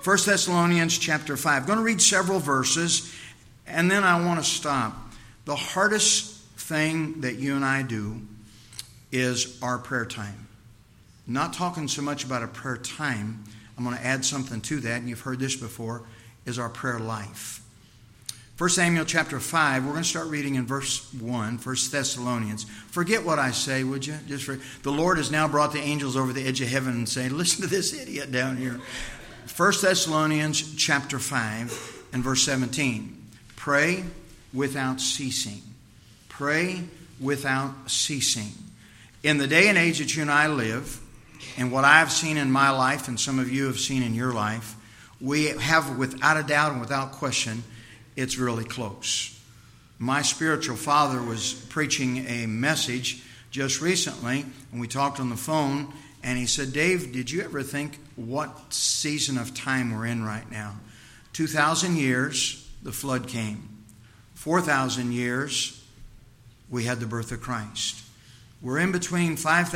1 Thessalonians chapter 5. I'm going to read several verses, and then I want to stop. The hardest thing that you and I do is our prayer time. Not talking so much about a prayer time. I'm going to add something to that, and you've heard this before, is our prayer life. 1 Samuel chapter 5, we're going to start reading in verse 1, 1 Thessalonians. Forget what I say, would you? The Lord has now brought the angels over the edge of heaven and saying, listen to this idiot down here. 1 Thessalonians chapter 5 and verse 17. Pray without ceasing. Pray without ceasing. In the day and age that you and I live, and what I've seen in my life and some of you have seen in your life, we have without a doubt and without question, it's really close. My spiritual father was preaching a message just recently, and we talked on the phone, and he said, Dave, did you ever think what season of time we're in right now? 2,000 years, the flood came. 4,000 years, we had the birth of Christ. We're in between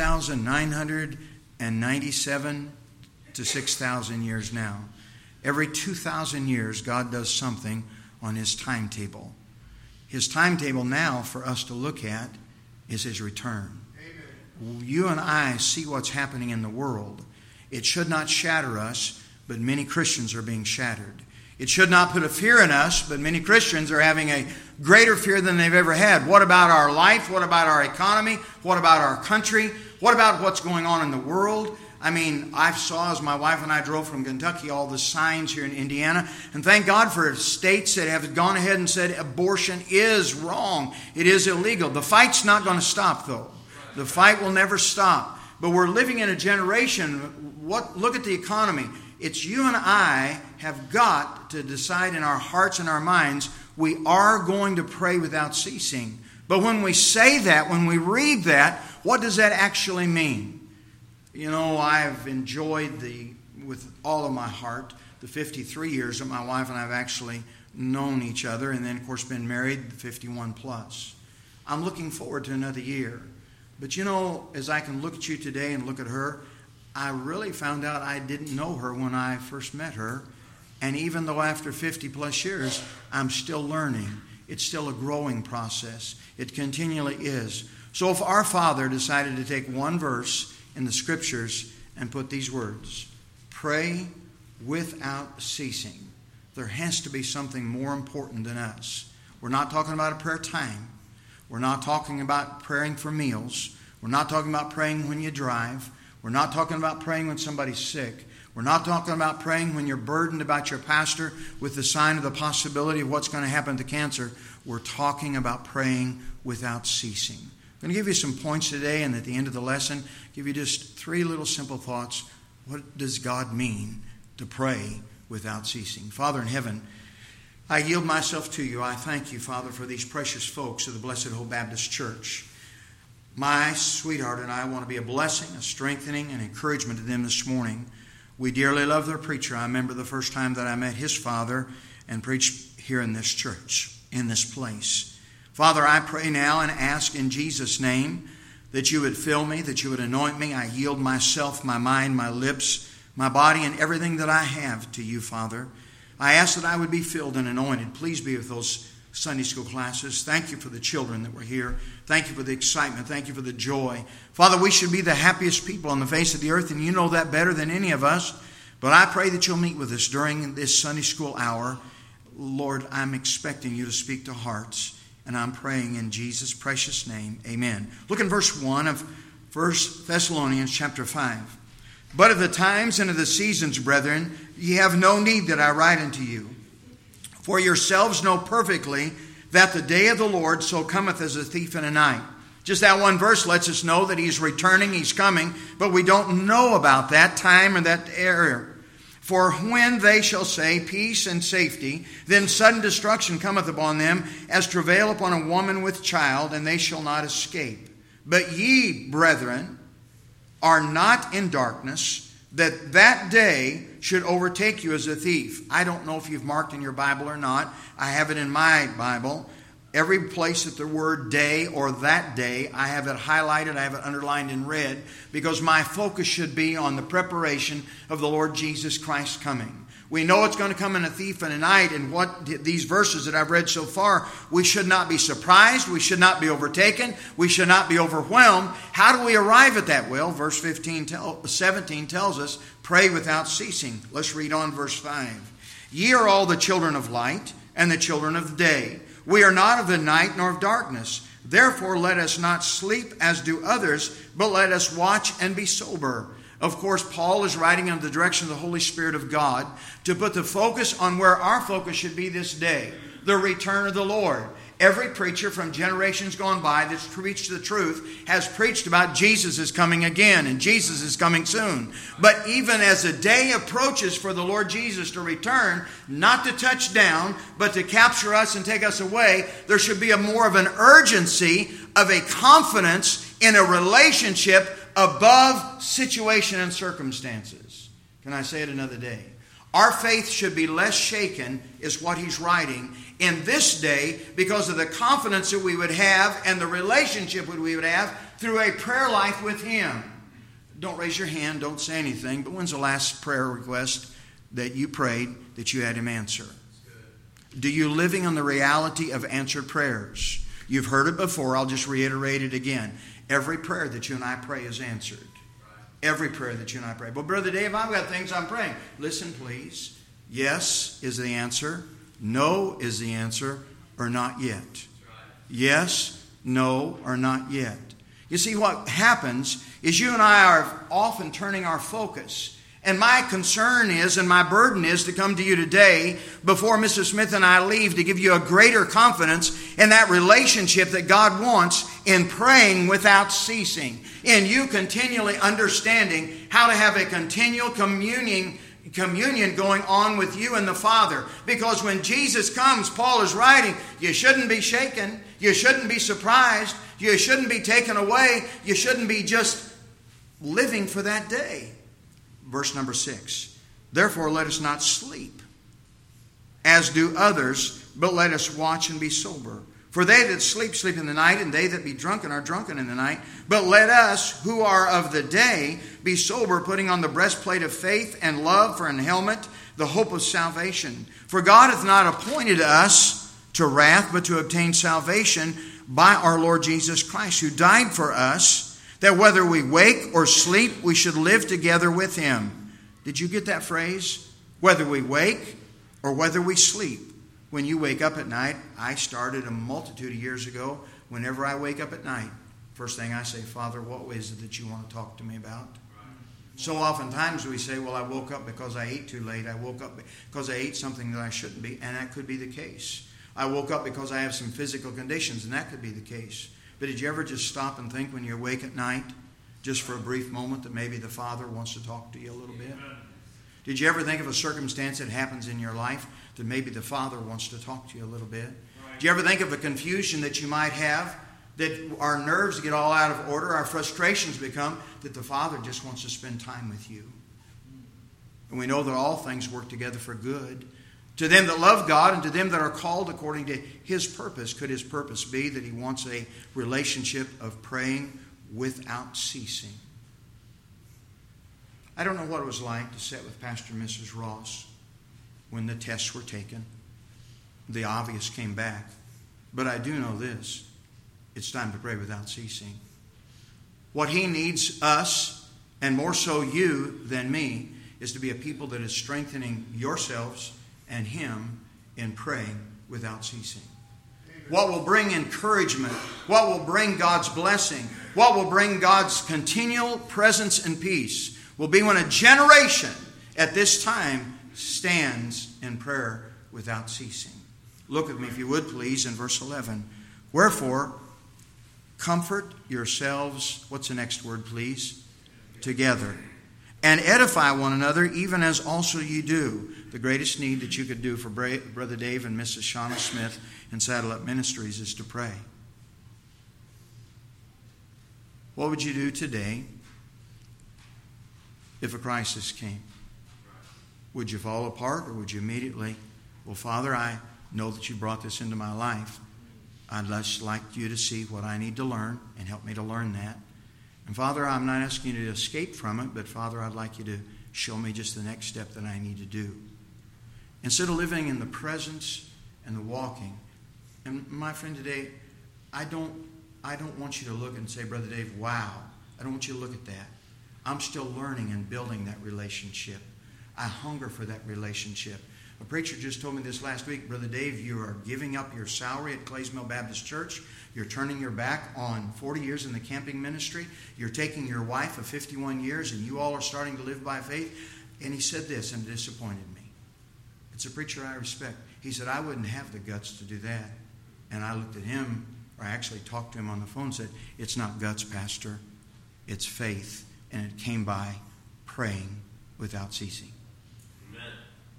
5,997 to 6,000 years now. Every 2,000 years, God does something on His timetable. His timetable now for us to look at is His return. Amen. You and I see what's happening in the world. It should not shatter us, but many Christians are being shattered. It should not put a fear in us, but many Christians are having a greater fear than they've ever had. What about our life? What about our economy? What about our country? What about what's going on in the world? I mean, I saw as my wife and I drove from Kentucky all the signs here in Indiana. And thank God for states that have gone ahead and said abortion is wrong. It is illegal. The fight's not going to stop, though. The fight will never stop. But we're living in a generation, look at the economy. It's you and I have got to decide in our hearts and our minds, we are going to pray without ceasing. But when we say that, when we read that, what does that actually mean? You know, I've enjoyed with all of my heart, the 53 years that my wife and I have actually known each other, and then, of course, been married 51 plus. I'm looking forward to another year. But, you know, as I can look at you today and look at her, I really found out I didn't know her when I first met her. And even though after 50 plus years, I'm still learning. It's still a growing process. It continually is. So if our Father decided to take one verse in the Scriptures and put these words, pray without ceasing, there has to be something more important than us. We're not talking about a prayer time. We're not talking about praying for meals. We're not talking about praying when you drive. We're not talking about praying when somebody's sick. We're not talking about praying when you're burdened about your pastor with the sign of the possibility of what's going to happen to cancer. We're talking about praying without ceasing. I'm going to give you some points today, and at the end of the lesson, give you just 3 little simple thoughts. What does God mean to pray without ceasing? Father in heaven, I yield myself to you. I thank you, Father, for these precious folks of the Blessed Hope Baptist Church. My sweetheart and I want to be a blessing, a strengthening, and encouragement to them this morning. We dearly love their preacher. I remember the first time that I met his father and preached here in this church, in this place. Father, I pray now and ask in Jesus' name that you would fill me, that you would anoint me. I yield myself, my mind, my lips, my body, and everything that I have to you, Father. I ask that I would be filled and anointed. Please be with those Sunday school classes. Thank you for the children that were here. Thank you for the excitement. Thank you for the joy. Father, we should be the happiest people on the face of the earth, and you know that better than any of us. But I pray that you'll meet with us during this Sunday school hour. Lord, I'm expecting you to speak to hearts. And I'm praying in Jesus' precious name. Amen. Look in verse 1 of 1 Thessalonians chapter 5. But of the times and of the seasons, brethren, ye have no need that I write unto you. For yourselves know perfectly that the day of the Lord so cometh as a thief in a night. Just that one verse lets us know that He's returning, He's coming, but we don't know about that time or that era. For when they shall say peace and safety, then sudden destruction cometh upon them, as travail upon a woman with child, and they shall not escape. But ye, brethren, are not in darkness, that that day should overtake you as a thief. I don't know if you've marked in your Bible or not. I have it in my Bible. Every place that the word day or that day, I have it highlighted, I have it underlined in red, because my focus should be on the preparation of the Lord Jesus Christ coming. We know it's going to come in a thief in the night, and what these verses that I've read so far, we should not be surprised, we should not be overtaken, we should not be overwhelmed. How do we arrive at that? Well, verse 17 tells us, pray without ceasing. Let's read on verse 5. Ye are all the children of light and the children of the day. We are not of the night nor of darkness. Therefore let us not sleep as do others, but let us watch and be sober. Of course, Paul is writing under the direction of the Holy Spirit of God to put the focus on where our focus should be this day, the return of the Lord. Every preacher from generations gone by that's preached the truth has preached about Jesus is coming again and Jesus is coming soon. But even as the day approaches for the Lord Jesus to return, not to touch down, but to capture us and take us away, there should be more of an urgency of a confidence in a relationship above situation and circumstances. Can I say it another day? Our faith should be less shaken, is what he's writing, in this day because of the confidence that we would have and the relationship that we would have through a prayer life with him. Don't raise your hand, don't say anything, but when's the last prayer request that you prayed that you had him answer? Do you living on the reality of answered prayers? You've heard it before, I'll just reiterate it again. Every prayer that you and I pray is answered. Every prayer that you and I pray. But Brother Dave, I've got things I'm praying. Listen, please. Yes is the answer. No is the answer. Or not yet. Yes, no, or not yet. You see, what happens is you and I are often turning our focus. And my concern is, and my burden is to come to you today before Mrs. Smith and I leave to give you a greater confidence in that relationship that God wants in praying without ceasing. In you continually understanding how to have a continual communion going on with you and the Father. Because when Jesus comes, Paul is writing, you shouldn't be shaken. You shouldn't be surprised. You shouldn't be taken away. You shouldn't be just living for that day. Verse number 6. Therefore let us not sleep, as do others, but let us watch and be sober. For they that sleep, sleep in the night, and they that be drunken are drunken in the night. But let us, who are of the day, be sober, putting on the breastplate of faith and love for an helmet, the hope of salvation. For God hath not appointed us to wrath, but to obtain salvation by our Lord Jesus Christ, who died for us, that whether we wake or sleep, we should live together with him. Did you get that phrase? Whether we wake or whether we sleep. When you wake up at night, I started a multitude of years ago. Whenever I wake up at night, first thing I say, Father, what is it that you want to talk to me about? So oftentimes we say, well, I woke up because I ate too late. I woke up because I ate something that I shouldn't be. And that could be the case. I woke up because I have some physical conditions. And that could be the case. But did you ever just stop and think when you're awake at night, just for a brief moment, that maybe the Father wants to talk to you a little bit? Did you ever think of a circumstance that happens in your life that maybe the Father wants to talk to you a little bit? Did you ever think of a confusion that you might have, that our nerves get all out of order, our frustrations become, that the Father just wants to spend time with you? And we know that all things work together for good to them that love God and to them that are called according to his purpose. Could his purpose be that he wants a relationship of praying without ceasing? I don't know what it was like to sit with Pastor and Mrs. Ross when the tests were taken. The obvious came back. But I do know this. It's time to pray without ceasing. What he needs us, and more so you than me, is to be a people that is strengthening yourselves and him in praying without ceasing. What will bring encouragement, what will bring God's blessing, what will bring God's continual presence and peace will be when a generation at this time stands in prayer without ceasing. Look at me, if you would please, in verse 11. Wherefore, comfort yourselves, what's the next word please? Together. And edify one another, even as also you do. The greatest need that you could do for Brother Dave and Mrs. Shauna Smith in Saddle Up Ministries is to pray. What would you do today if a crisis came? Would you fall apart, or would you immediately, well, Father, I know that you brought this into my life. I'd just like you to see what I need to learn and help me to learn that. And Father, I'm not asking you to escape from it, but Father, I'd like you to show me just the next step that I need to do. Instead of living in the presence and the walking. And my friend, today, I don't want you to look and say, Brother Dave, wow. I don't want you to look at that. I'm still learning and building that relationship. I hunger for that relationship. A preacher just told me this last week, Brother Dave, you are giving up your salary at Clays Mill Baptist Church. You're turning your back on 40 years in the camping ministry. You're taking your wife of 51 years, and you all are starting to live by faith. And he said this, and it disappointed me. It's a preacher I respect. He said, I wouldn't have the guts to do that. And I looked at him, or I actually talked to him on the phone and said, it's not guts, Pastor. It's faith. And it came by praying without ceasing. Amen.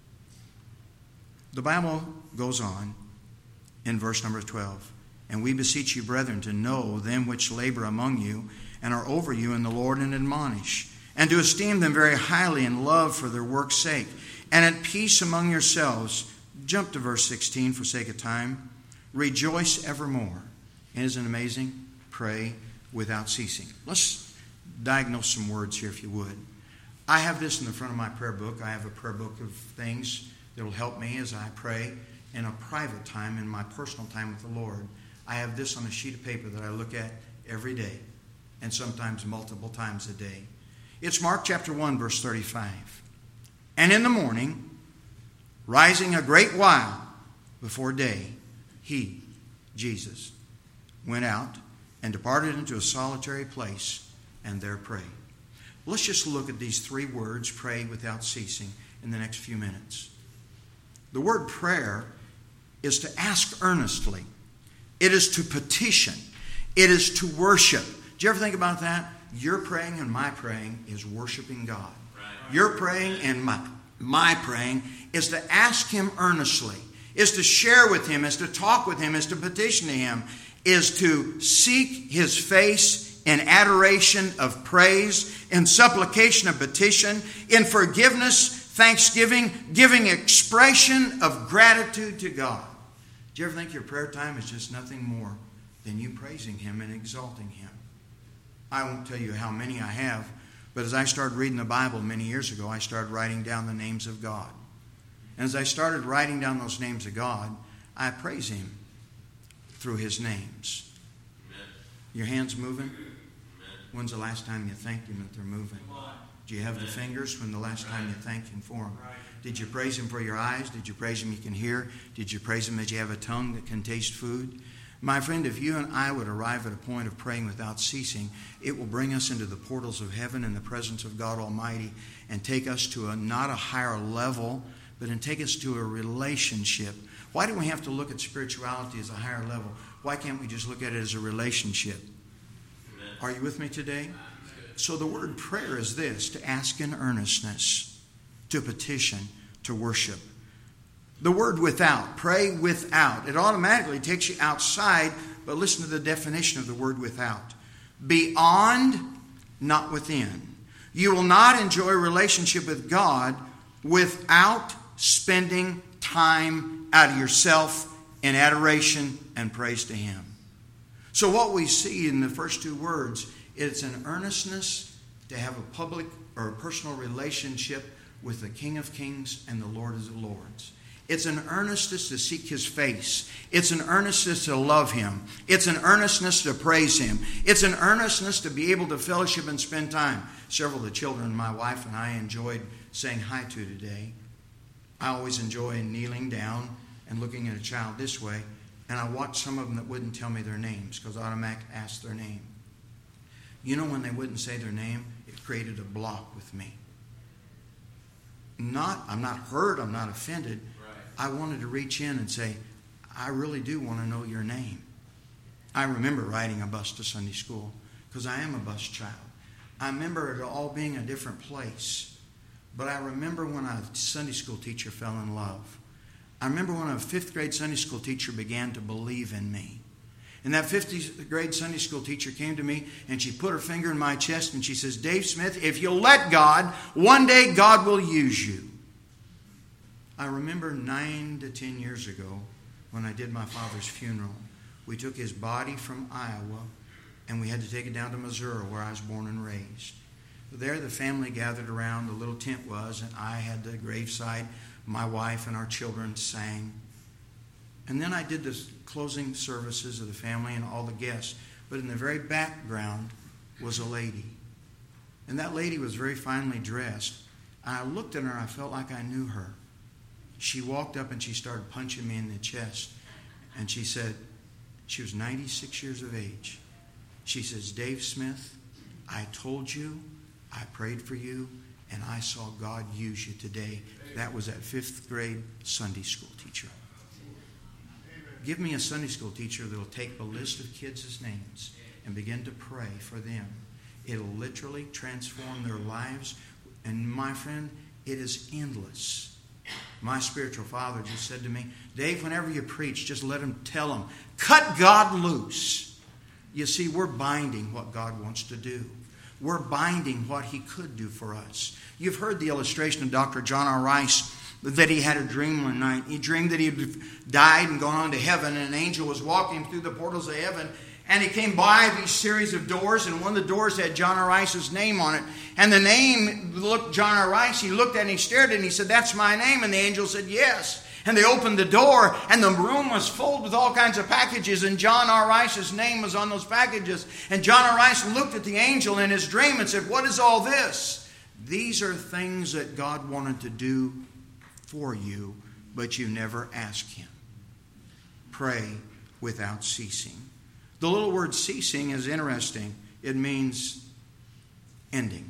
The Bible goes on in verse number 12. And we beseech you, brethren, to know them which labor among you and are over you in the Lord, and admonish, and to esteem them very highly in love for their work's sake, and at peace among yourselves. Jump to verse 16 for sake of time. Rejoice evermore. And isn't it amazing? Pray without ceasing. Let's diagnose some words here, if you would. I have this in the front of my prayer book. I have a prayer book of things that will help me as I pray in a private time, in my personal time with the Lord. I have this on a sheet of paper that I look at every day, and sometimes multiple times a day. It's Mark chapter 1, verse 35. And in the morning, rising a great while before day, he, Jesus, went out and departed into a solitary place, and there prayed. Let's just look at these three words, pray without ceasing, in the next few minutes. The word prayer is to ask earnestly. It is to petition. It is to worship. Do you ever think about that? Your praying and my praying is worshiping God. Right. Your praying and my praying is to ask Him earnestly, is to share with Him, is to talk with Him, is to petition to Him, is to seek His face in adoration of praise, in supplication of petition, in forgiveness, thanksgiving, giving expression of gratitude to God. Do you ever think your prayer time is just nothing more than you praising Him and exalting Him? I won't tell you how many I have, but as I started reading the Bible many years ago, I started writing down the names of God. And as I started writing down those names of God, I praise Him through His names. Amen. Your hands moving? Amen. When's the last time you thanked Him that they're moving? Do you have the fingers? When the last time you thanked Him for them? Did you praise Him for your eyes? Did you praise Him you can hear? Did you praise Him that you have a tongue that can taste food? My friend, if you and I would arrive at a point of praying without ceasing, it will bring us into the portals of heaven in the presence of God Almighty and take us to not a higher level, but take us to a relationship. Why do we have to look at spirituality as a higher level? Why can't we just look at it as a relationship? Amen. Are you with me today? So the word prayer is this: to ask in earnestness, to petition, to worship. The word without, pray without. It automatically takes you outside, but listen to the definition of the word without. Beyond, not within. You will not enjoy a relationship with God without spending time out of yourself in adoration and praise to Him. So what we see in the first two words, it's an earnestness to have a public or a personal relationship with the King of Kings and the Lord of the Lords. It's an earnestness to seek His face. It's an earnestness to love Him. It's an earnestness to praise Him. It's an earnestness to be able to fellowship and spend time. Several of the children my wife and I enjoyed saying hi to today. I always enjoy kneeling down and looking at a child this way, and I watched some of them that wouldn't tell me their names because I automatically asked their name. You know, when they wouldn't say their name, it created a block with me. I'm not hurt, I'm not offended. I wanted to reach in and say, I really do want to know your name. I remember riding a bus to Sunday school because I am a bus child. I remember it all being a different place. But I remember when a Sunday school teacher fell in love. I remember when a 5th grade Sunday school teacher began to believe in me. And that 5th grade Sunday school teacher came to me and she put her finger in my chest and she says, Dave Smith, if you'll let God, one day God will use you. I remember 9 to 10 years ago when I did my father's funeral. We took his body from Iowa and we had to take it down to Missouri where I was born and raised. There the family gathered around, the little tent was, and I had the graveside My wife and our children sang. And then I did the closing services of the family and all the guests. But in the very background was a lady. And that lady was very finely dressed. And I looked at her and I felt like I knew her. She walked up and she started punching me in the chest. And she said, she was 96 years of age. She says, Dave Smith, I told you, I prayed for you, and I saw God use you today. That was that 5th grade Sunday school teacher. Give me a Sunday school teacher that will take a list of kids' names and begin to pray for them. It'll literally transform their lives. And my friend, it is endless. My spiritual father just said to me, Dave, whenever you preach, just let him tell them, cut God loose. You see, we're binding what God wants to do. We're binding what He could do for us. You've heard the illustration of Dr. John R. Rice that he had a dream one night. He dreamed that he had died and gone on to heaven, and an angel was walking through the portals of heaven. And he came by these series of doors, and one of the doors had John R. Rice's name on it. And the name looked John R. Rice. He looked at it and he stared at it and he said, that's my name. And the angel said, yes. And they opened the door, and the room was filled with all kinds of packages, and John R. Rice's name was on those packages. And John R. Rice looked at the angel in his dream and said, what is all this? These are things that God wanted to do for you, but you never asked Him. Pray without ceasing. The little word ceasing is interesting. It means ending.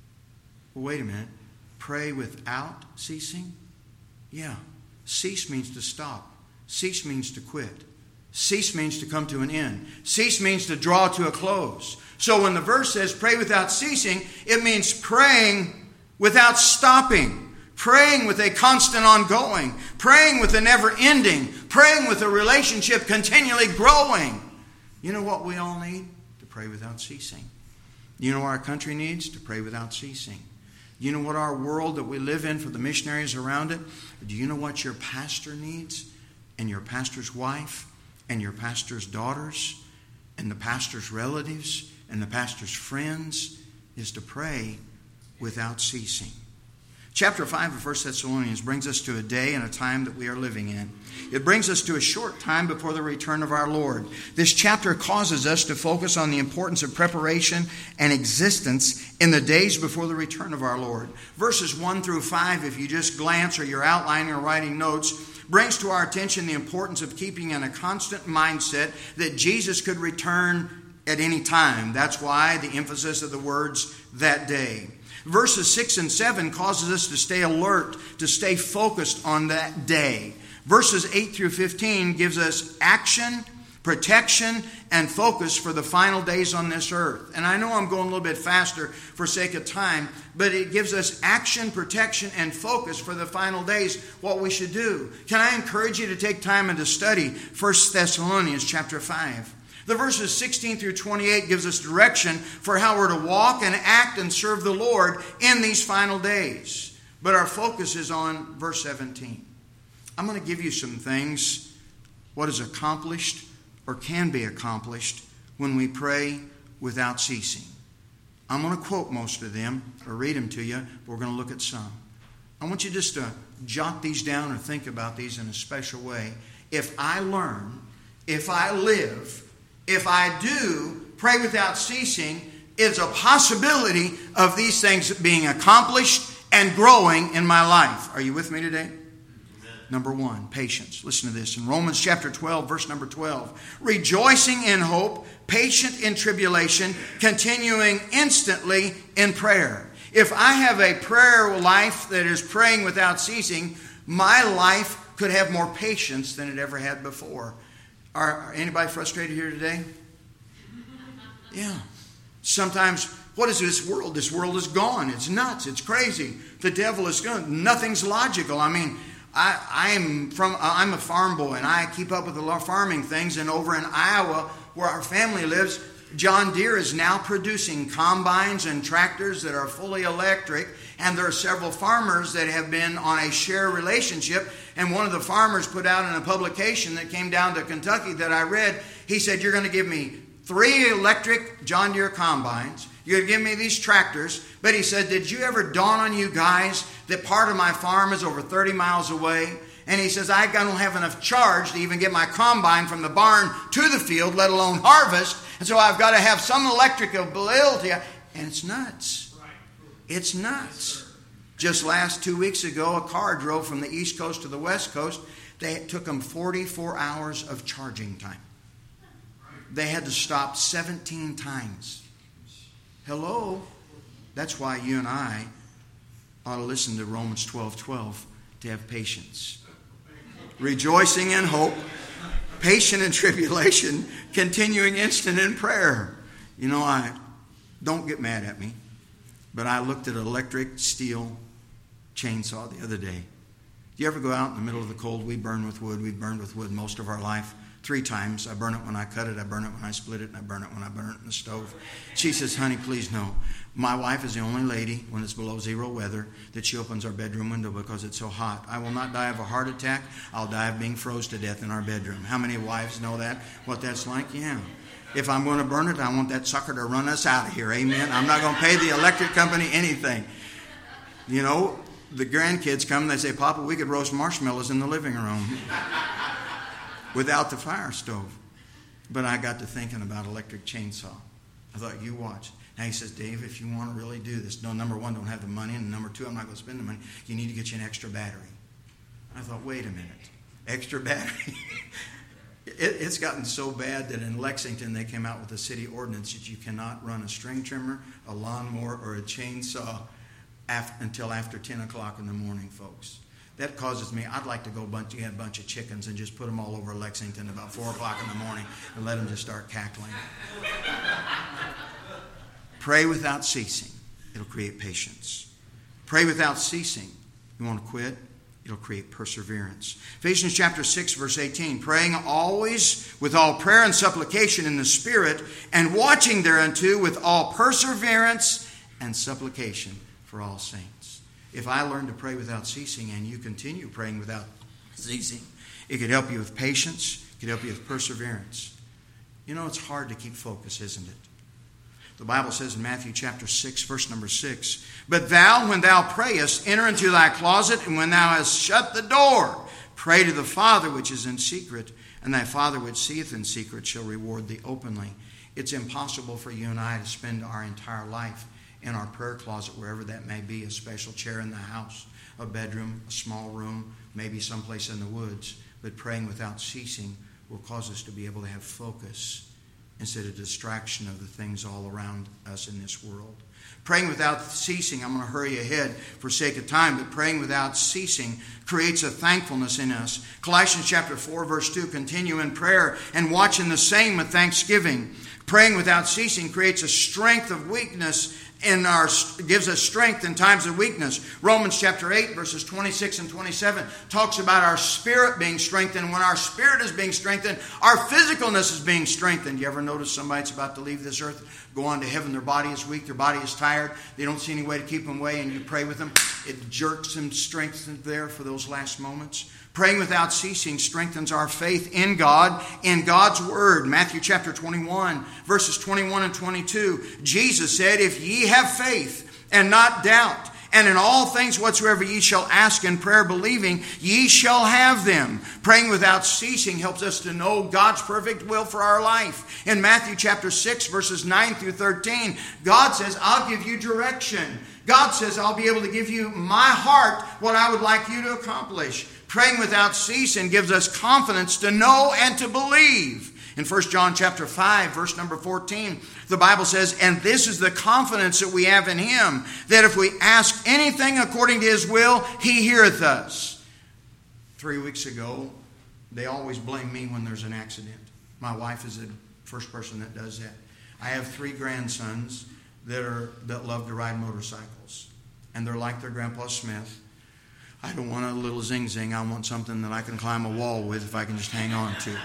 Well, wait a minute. Pray without ceasing? Yeah. Cease means to stop. Cease means to quit. Cease means to come to an end. Cease means to draw to a close. So when the verse says pray without ceasing, it means praying without stopping. Praying with a constant ongoing. Praying with a never ending. Praying with a relationship continually growing. You know what we all need? To pray without ceasing. You know what our country needs? To pray without ceasing. You know what our world that we live in for the missionaries around it? Do you know what your pastor needs? And your pastor's wife? And your pastor's daughters? And the pastor's relatives? And the pastor's friends? Is to pray without ceasing. Chapter 5 of 1 Thessalonians brings us to a day and a time that we are living in. It brings us to a short time before the return of our Lord. This chapter causes us to focus on the importance of preparation and existence in the days before the return of our Lord. Verses 1 through 5, if you just glance or you're outlining or writing notes, brings to our attention the importance of keeping in a constant mindset that Jesus could return at any time. That's why the emphasis of the words that day. Verses 6 and 7 causes us to stay alert, to stay focused on that day. Verses 8 through 15 gives us action, protection, and focus for the final days on this earth. And I know I'm going a little bit faster for sake of time, but it gives us action, protection, and focus for the final days, what we should do. Can I encourage you to take time and to study 1 Thessalonians chapter 5? The verses 16 through 28 gives us direction for how we're to walk and act and serve the Lord in these final days. But our focus is on verse 17. I'm going to give you some things, what is accomplished or can be accomplished when we pray without ceasing. I'm going to quote most of them or read them to you, but we're going to look at some. I want you just to jot these down or think about these in a special way. If I learn, if I live, if I do pray without ceasing, it's a possibility of these things being accomplished and growing in my life. Are you with me today? Amen. Number 1, patience. Listen to this. In Romans chapter 12, verse number 12. Rejoicing in hope, patient in tribulation, continuing instantly in prayer. If I have a prayer life that is praying without ceasing, my life could have more patience than it ever had before. Are anybody frustrated here today? Yeah. Sometimes, what is this world? This world is gone. It's nuts. It's crazy. The devil is gone. Nothing's logical. I mean, I'm a farm boy, and I keep up with the farming things. And over in Iowa, where our family lives, John Deere is now producing combines and tractors that are fully electric. And there are several farmers that have been on a share relationship. And one of the farmers put out in a publication that came down to Kentucky that I read, he said, you're going to give me 3 electric John Deere combines. You'd give me these tractors. But he said, did you ever dawn on you guys that part of my farm is over 30 miles away? And he says, I don't have enough charge to even get my combine from the barn to the field, let alone harvest. And so I've got to have some electrical ability. And it's nuts. It's nuts. Just 2 weeks ago, a car drove from the East Coast to the West Coast. It took them 44 hours of charging time. They had to stop 17 times. Hello? That's why you and I ought to listen to Romans 12:12 to have patience. Rejoicing in hope, patient in tribulation, continuing instant in prayer. You know, don't get mad at me, but I looked at an electric steel chainsaw the other day. Do you ever go out in the middle of the cold? We burn with wood. We've burned with wood most of our life. 3 times. I burn it when I cut it, I burn it when I split it, and I burn it when I burn it in the stove. She says, honey, please no. My wife is the only lady, when it's below 0 weather, that she opens our bedroom window because it's so hot. I will not die of a heart attack. I'll die of being froze to death in our bedroom. How many wives know that? What that's like? Yeah. If I'm going to burn it, I want that sucker to run us out of here. Amen. I'm not going to pay the electric company anything. You know, the grandkids come and they say, Papa, we could roast marshmallows in the living room without the fire stove. But I got to thinking about electric chainsaw. I thought, you watch. Now he says, Dave, if you want to really do this, no, number 1, don't have the money, and number 2, I'm not going to spend the money. You need to get you an extra battery. I thought, wait a minute. Extra battery? It's gotten so bad that in Lexington they came out with a city ordinance that you cannot run a string trimmer, a lawnmower, or a chainsaw until after 10 o'clock in the morning, folks. That causes me, I'd like to go get a bunch of chickens and just put them all over Lexington about 4 o'clock in the morning and let them just start cackling. Pray without ceasing. It'll create patience. Pray without ceasing. You want to quit? It'll create perseverance. Ephesians chapter 6, verse 18. Praying always with all prayer and supplication in the Spirit, and watching thereunto with all perseverance and supplication for all saints. If I learn to pray without ceasing and you continue praying without ceasing, it could help you with patience. It could help you with perseverance. You know, it's hard to keep focus, isn't it? The Bible says in Matthew chapter 6, verse number 6, But thou, when thou prayest, enter into thy closet, and when thou hast shut the door, pray to the Father which is in secret, and thy Father which seeth in secret shall reward thee openly. It's impossible for you and I to spend our entire life in our prayer closet, wherever that may be, a special chair in the house, a bedroom, a small room, maybe someplace in the woods. But praying without ceasing will cause us to be able to have focus instead of distraction of the things all around us in this world. Praying without ceasing, I'm going to hurry ahead for sake of time, but praying without ceasing creates a thankfulness in us. Colossians chapter 4, verse 2, continue in prayer and watch in the same with thanksgiving. Praying without ceasing creates a strength of weakness gives us strength in times of weakness. Romans chapter 8, verses 26 and 27 talks about our spirit being strengthened. When our spirit is being strengthened, our physicalness is being strengthened. You ever notice somebody that's about to leave this earth, go on to heaven, their body is weak, their body is tired, they don't see any way to keep them away, and you pray with them. It jerks some strength there for those last moments. Praying without ceasing strengthens our faith in God, in God's Word. Matthew chapter 21, verses 21 and 22. Jesus said, If ye have faith and not doubt, and in all things whatsoever ye shall ask in prayer believing, ye shall have them. Praying without ceasing helps us to know God's perfect will for our life. In Matthew chapter 6, verses 9 through 13, God says, I'll give you direction. God says, I'll be able to give you my heart, what I would like you to accomplish. Praying without ceasing gives us confidence to know and to believe. In 1 John chapter 5, verse number 14, the Bible says, And this is the confidence that we have in Him, that if we ask anything according to His will, He heareth us. 3 weeks ago, they always blame me when there's an accident. My wife is the first person that does that. I have 3 grandsons that love to ride motorcycles. And they're like their Grandpa Smith. I don't want a little zing-zing. I want something that I can climb a wall with if I can just hang on to.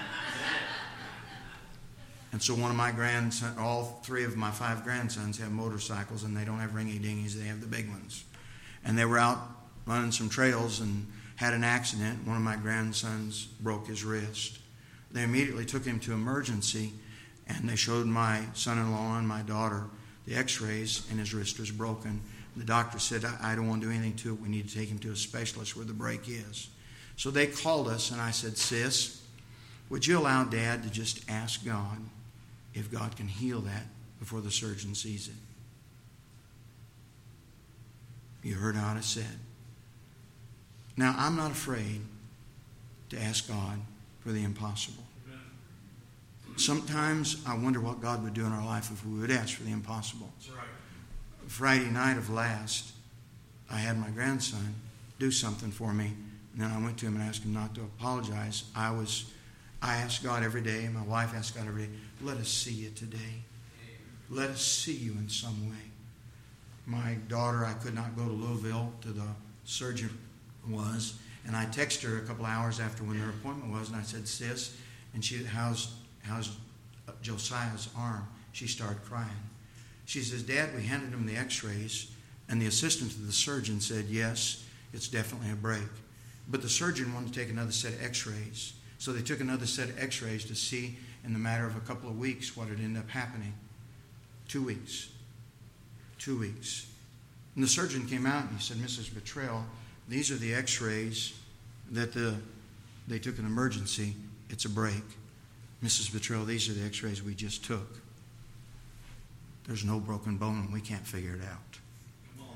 And so one of my grandsons, all 3 of my 5 grandsons have motorcycles, and they don't have ringy-dingies. They have the big ones. And they were out running some trails and had an accident. One of my grandsons broke his wrist. They immediately took him to emergency, And they showed my son-in-law and my daughter the x-rays, and his wrist was broken. The doctor said, I don't want to do anything to it. We need to take him to a specialist where the break is. So they called us, and I said, Sis, would you allow Dad to just ask God if God can heal that before the surgeon sees it? You heard how I said. Now, I'm not afraid to ask God for the impossible. Sometimes I wonder what God would do in our life if we would ask for the impossible. That's right. Friday night of last, I had my grandson do something for me, and then I went to him and asked him not to apologize. I ask God every day, my wife asks God every day, let us see you today. Let us see you in some way. My daughter, I could not go to Louisville to the surgeon was, and I texted her a couple hours after when her appointment was, and I said, Sis, and how's Josiah's arm? She started crying. She says, Dad, we handed him the x-rays, and the assistant to the surgeon said, yes, it's definitely a break. But the surgeon wanted to take another set of x-rays. So they took another set of x-rays to see in the matter of a couple of weeks what had ended up happening. 2 weeks. 2 weeks. And the surgeon came out and he said, Mrs. Betrell, these are the x-rays that they took an emergency. It's a break. Mrs. Betrell, these are the x-rays we just took. There's no broken bone and we can't figure it out.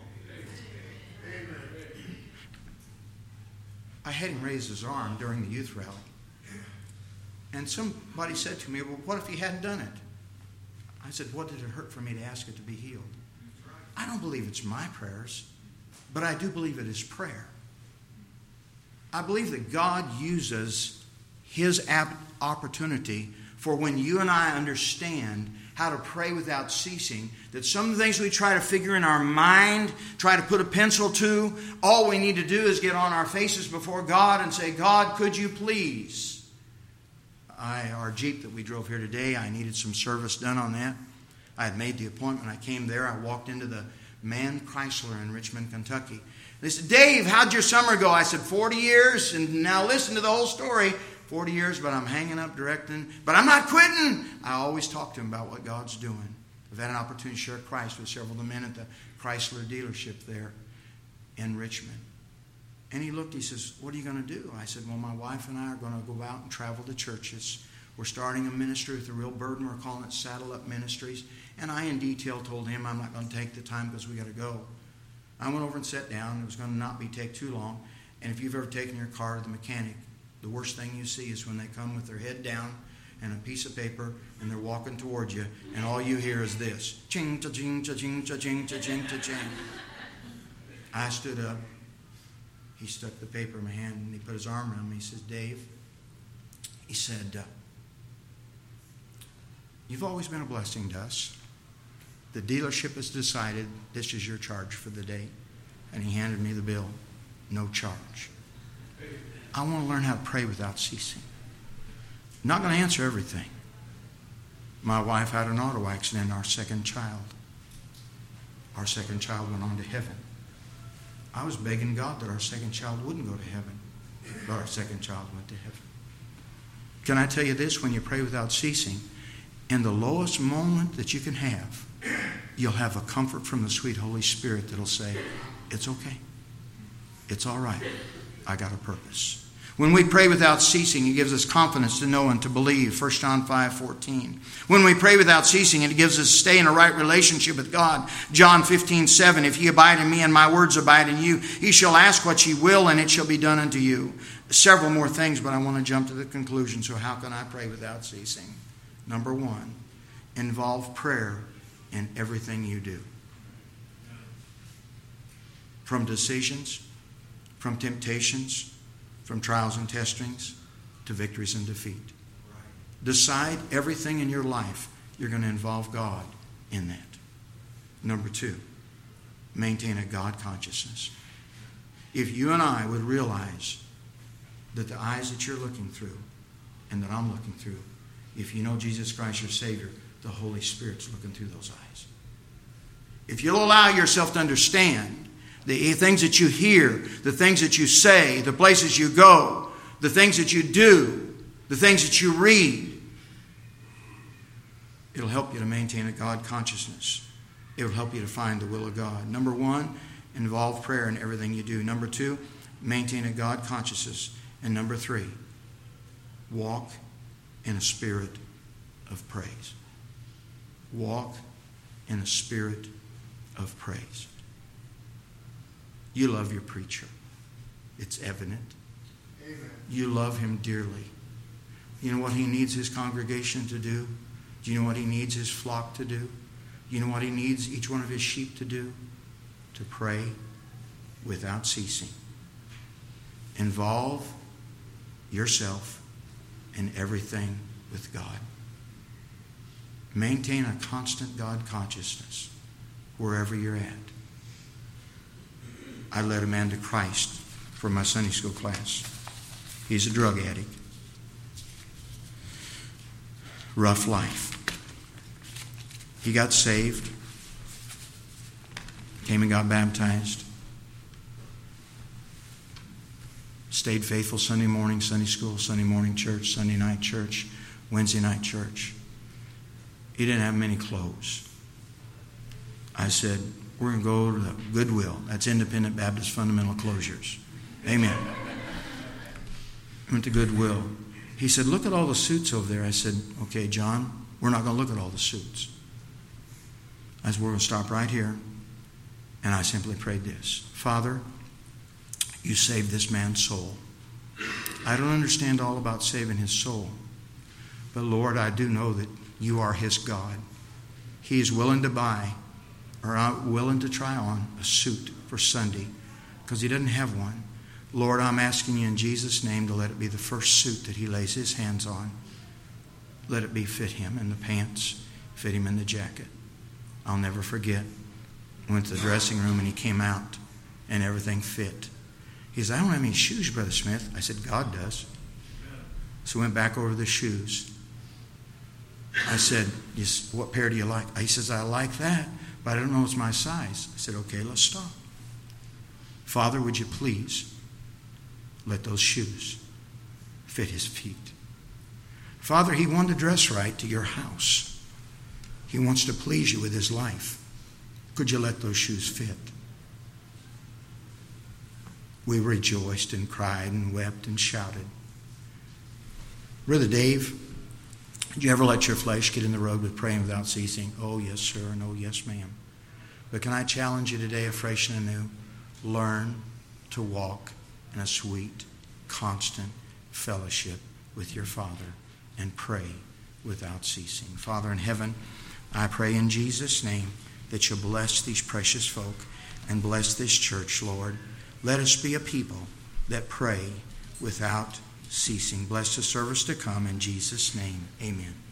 I had him raise his arm during the youth rally. And somebody said to me, well, what if he hadn't done it? I said, what did it hurt for me to ask it to be healed? I don't believe it's my prayers, but I do believe it is prayer. I believe that God uses His opportunity for when you and I understand how to pray without ceasing, that some of the things we try to figure in our mind, try to put a pencil to, all we need to do is get on our faces before God and say, God, could you please? Our Jeep that we drove here today, I needed some service done on that. I had made the appointment. I came there. I walked into the Mann Chrysler in Richmond, Kentucky. They said, Dave, how'd your summer go? I said, 40 years. And now listen to the whole story. 40 years, but I'm hanging up directing. But I'm not quitting. I always talk to him about what God's doing. I've had an opportunity to share Christ with several of the men at the Chrysler dealership there in Richmond. And he looked, he says, what are you going to do? I said, well, my wife and I are going to go out and travel to churches. We're starting a ministry with a real burden. We're calling it Saddle Up Ministries. And I, in detail, told him I'm not going to take the time because we got to go. I went over and sat down. It was going to not take too long. And if you've ever taken your car to the mechanic, the worst thing you see is when they come with their head down and a piece of paper and they're walking towards you, and all you hear is this. Ching, cha-ching, cha-ching, cha-ching, cha-ching, cha-ching. I stood up. He stuck the paper in my hand and he put his arm around me. He says, Dave, he said, you've always been a blessing to us. The dealership has decided this is your charge for the day. And he handed me the bill. No charge. I want to learn how to pray without ceasing. Not going to answer everything. My wife had an auto accident, our second child. Our second child went on to heaven. I was begging God that our second child wouldn't go to heaven, but our second child went to heaven. Can I tell you this? When you pray without ceasing, in the lowest moment that you can have, you'll have a comfort from the sweet Holy Spirit that'll say, it's okay. It's all right. I got a purpose. When we pray without ceasing, He gives us confidence to know and to believe. 1 John 5:14. When we pray without ceasing, it gives us stay in a right relationship with God. John 15:7. If ye abide in me and my words abide in you, ye shall ask what ye will and it shall be done unto you. Several more things, but I want to jump to the conclusion. So how can I pray without ceasing? Number one, involve prayer in everything you do. From decisions, from temptations, from trials and testings, to victories and defeat. Decide everything in your life, you're going to involve God in that. Number two, maintain a God consciousness. If you and I would realize that the eyes that you're looking through and that I'm looking through, if you know Jesus Christ your Savior, the Holy Spirit's looking through those eyes. If you'll allow yourself to understand the things that you hear, the things that you say, the places you go, the things that you do, the things that you read, It'll help you to maintain a God consciousness. It will help you to find the will of God. Number 1, involve prayer in everything you do. Number 2, maintain a God consciousness. And number 3, walk in a spirit of praise. Walk in a spirit of praise. You love your preacher. It's evident. Amen. You love him dearly. You know what he needs his congregation to do? Do you know what he needs his flock to do? You know what he needs each one of his sheep to do? To pray without ceasing. Involve yourself in everything with God. Maintain a constant God consciousness wherever you're at. I led a man to Christ for my Sunday school class. He's a drug addict. Rough life. He got saved. Came and got baptized. Stayed faithful Sunday morning, Sunday school, Sunday morning church, Sunday night church, Wednesday night church. He didn't have many clothes. I said, we're going to go to Goodwill. That's Independent Baptist Fundamental Closures. Amen. Went to Goodwill. He said, look at all the suits over there. I said, okay, John, we're not going to look at all the suits. I said, we're going to stop right here. And I simply prayed this. Father, you saved this man's soul. I don't understand all about saving his soul. But Lord, I do know that you are his God. He is willing to buy or willing to try on a suit for Sunday because he doesn't have one. Lord, I'm asking you in Jesus' name to let it be the first suit that he lays his hands on. Let it be fit him in the pants, fit him in the jacket. I'll never forget. Went to the dressing room and he came out and everything fit. He said, I don't have any shoes, Brother Smith. I said, God does. So we went back over the shoes. I said, what pair do you like? He says, I like that, but I don't know it's my size. I said, okay, let's stop. Father, would you please let those shoes fit his feet? Father, he wanted to dress right to your house. He wants to please you with his life. Could you let those shoes fit? We rejoiced and cried and wept and shouted. Brother Dave, did you ever let your flesh get in the road with praying without ceasing? Oh, yes, sir, and oh, yes, ma'am. But can I challenge you today afresh and anew? Learn to walk in a sweet, constant fellowship with your Father and pray without ceasing. Father in heaven, I pray in Jesus' name that you'll bless these precious folk and bless this church, Lord. Let us be a people that pray without ceasing. Bless the service to come in Jesus' name. Amen.